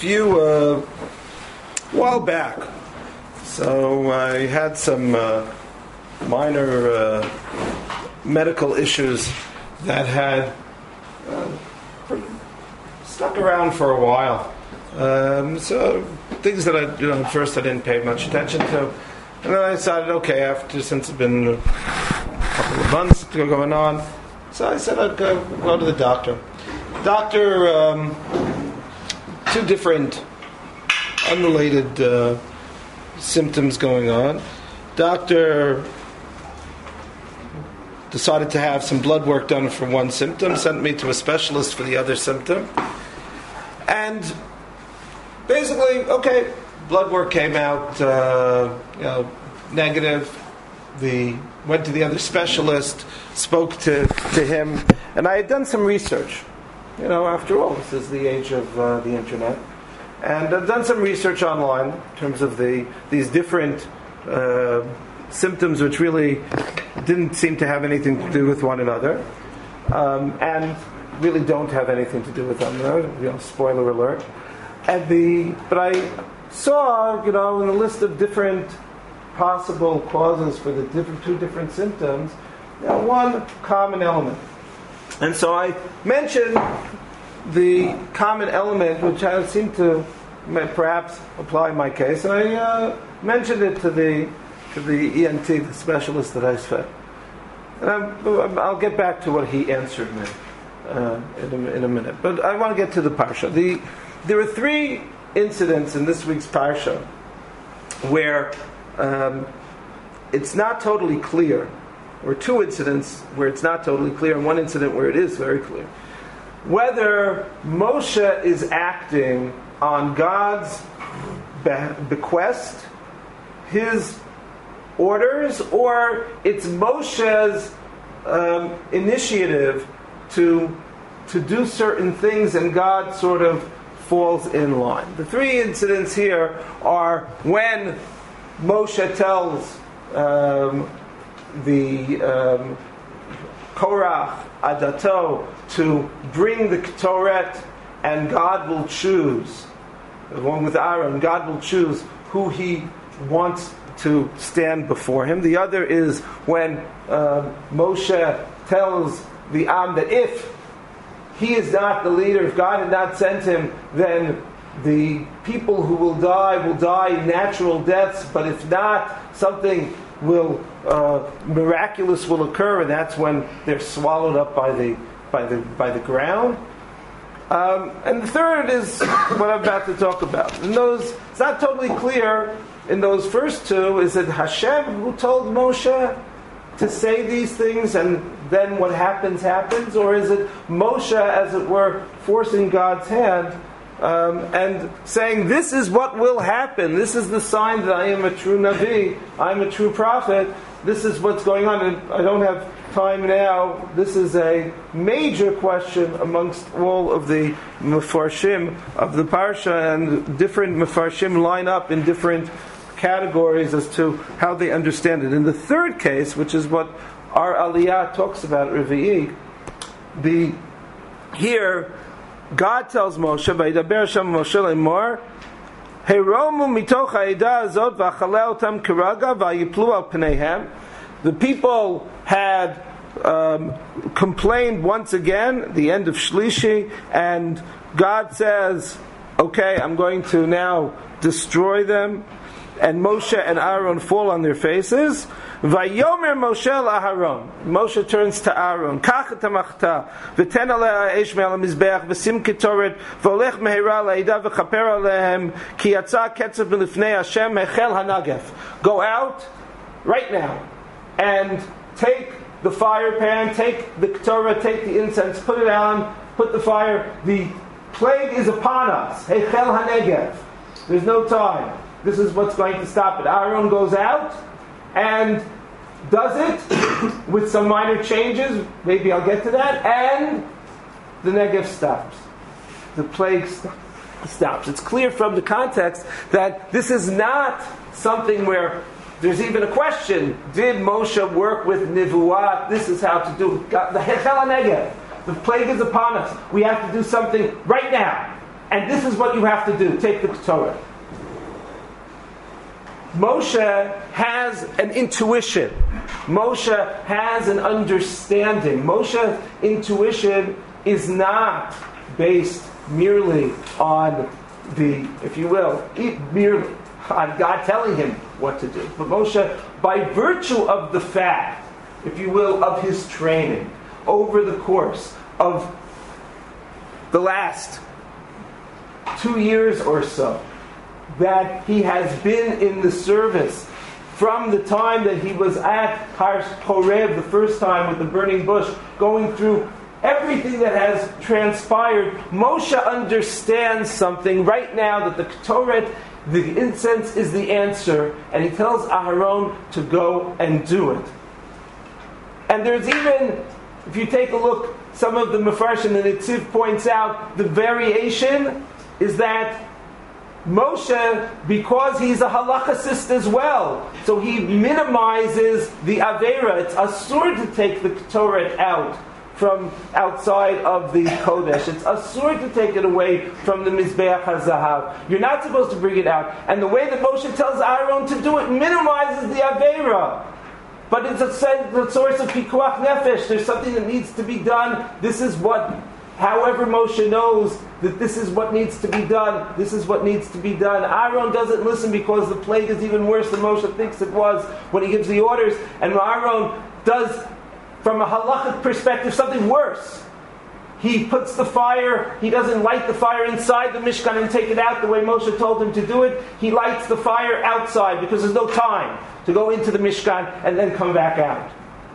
while back. So I had some minor medical issues that had stuck around for a while. So things that at first I didn't pay much attention to, and then I decided, okay, since it's been a couple of months going on, so I said I'd go to the doctor. Doctor, two different unrelated symptoms going on. Doctor decided to have some blood work done for one symptom, sent me to a specialist for the other symptom, and basically, okay, blood work came out negative. Went to the other specialist, spoke to him, and I had done some research. After all, this is the age of the internet. And I've done some research online in terms of these different symptoms which really didn't seem to have anything to do with one another, and really don't have anything to do with one another. Spoiler alert. But I saw, in the list of different possible causes for the two different symptoms, one common element. And so I mentioned the common element, which I seemed to perhaps apply in my case, and I mentioned it to the ENT, the specialist that I said. And I'll get back to what he answered me in a minute. But I want to get to the parsha. There are three incidents in this week's parsha where it's not totally clear, or two incidents where it's not totally clear, and one incident where it is very clear, whether Moshe is acting on God's bequest, his orders, or it's Moshe's initiative to do certain things, and God sort of falls in line. The three incidents here are when Moshe tells the Korach Adato to bring the Ketoret, and God will choose, along with Aaron, God will choose who he wants to stand before him. The other is when Moshe tells the Am that if he is not the leader, if God had not sent him, then the people who will die natural deaths, but if not, something miraculous will occur, and that's when they're swallowed up by the ground. And the third is what I'm about to talk about. It's not totally clear in those first two. Is it Hashem who told Moshe to say these things, and then what happens, or is it Moshe, as it were, forcing God's hand and saying, this is what will happen, this is the sign that I am a true Navi, I'm a true prophet, this is what's going on? And I don't have time now. This is a major question amongst all of the Mefarshim of the Parsha, and different Mefarshim line up in different categories as to how they understand it. In the third case, which is what our Aliyah talks about, Revi'i, here God tells Moshe, "Vayidaber Hashem Moshe lemor, Heromu mitoch ha'edah azot v'achaleh otam keraga v'yiplu al pneihem." The people had complained once again, the end of Shlishi, and God says, "Okay, I'm going to now destroy them." And Moshe and Aaron fall on their faces. Vayomer Moshe Aharon. Moshe turns to Aaron. Kach tamachta v'ten alei eish me'al mizbeach v'sim ketoret v'olech mehira la'ida v'chaper alehem ki yatsa ketzav b'lifnei Hashem hechel hanagef. Go out right now and take the fire pan, take the ketoret, take the incense, put it on, put the fire. The plague is upon us. Hechel hanegef. There's no time. This is what's going to stop it. Aaron goes out and does it with some minor changes. Maybe I'll get to that. And the Negev stops. The plague stops. It's clear from the context that this is not something where there's even a question. Did Moshe work with Nivuat? This is how to do it. The Hechel HaNegev. The plague is upon us. We have to do something right now. and this is what you have to do. Take the Torah. Moshe has an intuition. Moshe has an understanding. Moshe's intuition is not based merely on the, if you will, merely on God telling him what to do. But Moshe, by virtue of the fact, if you will, of his training over the course of the last 2 years or so, that he has been in the service from the time that he was at Har Horeb the first time with the burning bush, going through everything that has transpired, Moshe understands something right now, that the Ketoret, the incense, is the answer, and he tells Aharon to go and do it. And there's even, if you take a look, some of the Mefarshim, and Netziv points out, the variation is that Moshe, because he's a halachicist as well, so he minimizes the Aveira. It's asur to take the Ketoret out from outside of the Kodesh. It's asur to take it away from the Mizbeach HaZahav. You're not supposed to bring it out. And the way that Moshe tells Aaron to do it minimizes the Aveira. But it's a source of pikuach nefesh. There's something that needs to be done. This is what, however Moshe knows that this is what needs to be done. This is what needs to be done. Aaron doesn't listen because the plague is even worse than Moshe thinks it was when he gives the orders. And Aaron does, from a halachic perspective, something worse. He puts the fire, he doesn't light the fire inside the Mishkan and take it out the way Moshe told him to do it. He lights the fire outside because there's no time to go into the Mishkan and then come back out.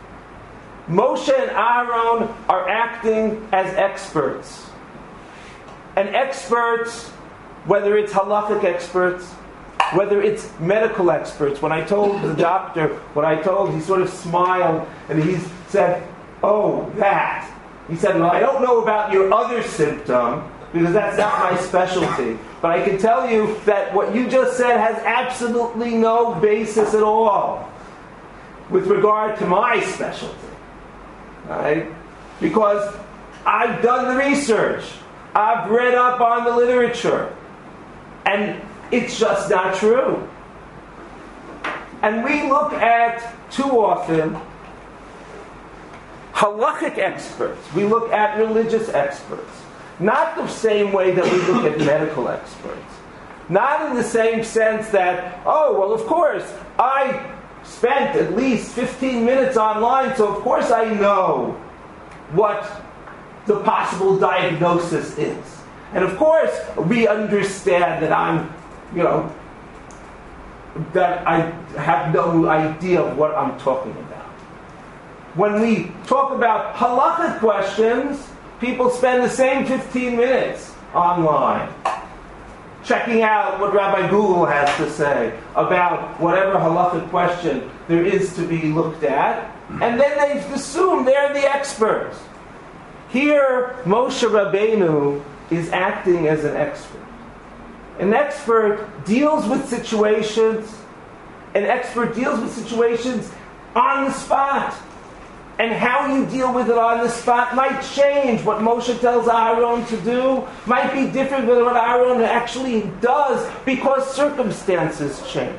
Moshe and Aaron are acting as experts. And experts, whether it's halachic experts, whether it's medical experts. When I told the doctor what I told, he sort of smiled and he said, "Oh, that." He said, "Well, I don't know about your other symptom because that's not my specialty. But I can tell you that what you just said has absolutely no basis at all with regard to my specialty." Right? Because I've done the research. I've read up on the literature. And it's just not true. And we look at, too often, halachic experts. We look at religious experts. Not the same way that we look at medical experts. Not in the same sense that, oh, well, of course, I spent at least 15 minutes online, so of course I know what the possible diagnosis is. And of course, we understand that that I have no idea of what I'm talking about. When we talk about halachic questions, people spend the same 15 minutes online checking out what Rabbi Google has to say about whatever halachic question there is to be looked at, and then they assume they're the experts. Here, Moshe Rabbeinu is acting as an expert. An expert deals with situations. An expert deals with situations on the spot. And how you deal with it on the spot might change. What Moshe tells Aaron to do might be different than what Aaron actually does because circumstances change.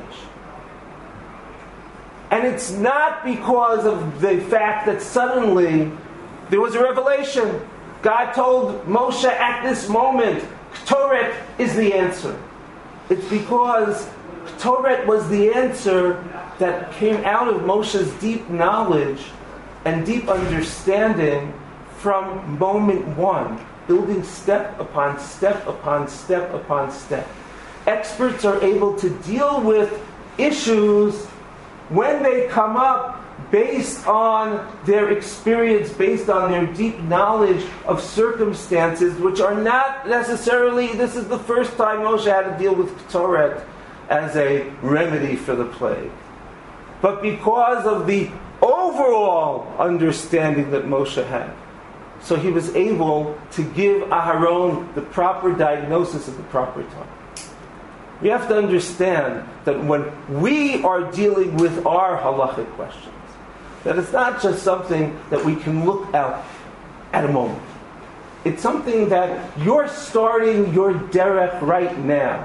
And it's not because of the fact that suddenly there was a revelation. God told Moshe at this moment, Ketoret is the answer. It's because Ketoret was the answer that came out of Moshe's deep knowledge and deep understanding from moment one, building step upon step upon step upon step. Experts are able to deal with issues when they come up based on their experience, based on their deep knowledge of circumstances, which are not necessarily, this is the first time Moshe had to deal with Ketoret as a remedy for the plague. But because of the overall understanding that Moshe had, so he was able to give Aharon the proper diagnosis at the proper time. We have to understand that when we are dealing with our halachic questions, that it's not just something that we can look at a moment. It's something that you're starting your derech right now.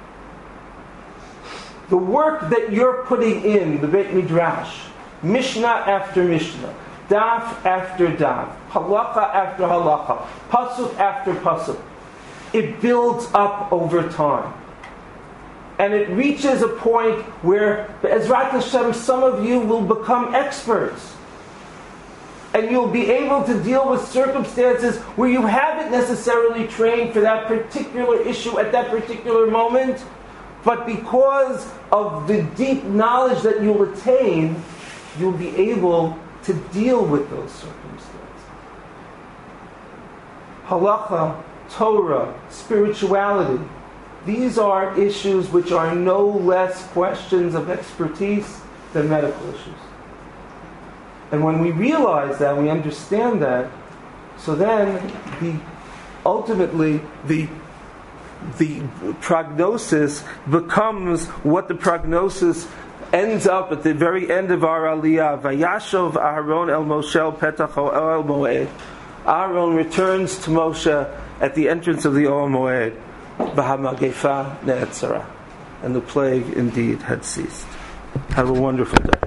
The work that you're putting in, the Beit Midrash, Mishnah after Mishnah, Daf after Daf, Halacha after Halacha, Pasuk after Pasuk, it builds up over time. And it reaches a point where, Be'ezrat Hashem, some of you will become experts. And you'll be able to deal with circumstances where you haven't necessarily trained for that particular issue at that particular moment, but because of the deep knowledge that you'll attain, you'll be able to deal with those circumstances. Halacha, Torah, spirituality, these are issues which are no less questions of expertise than medical issues. And when we realize that, we understand that, so then ultimately the prognosis becomes what the prognosis ends up at the very end of our aliyah. Vayashov Aharon el Moshe petach Ohel Moed. Aaron returns to Moshe at the entrance of the Ohel Moed. V'hamagefa ne'etzara. And the plague indeed had ceased. Have a wonderful day.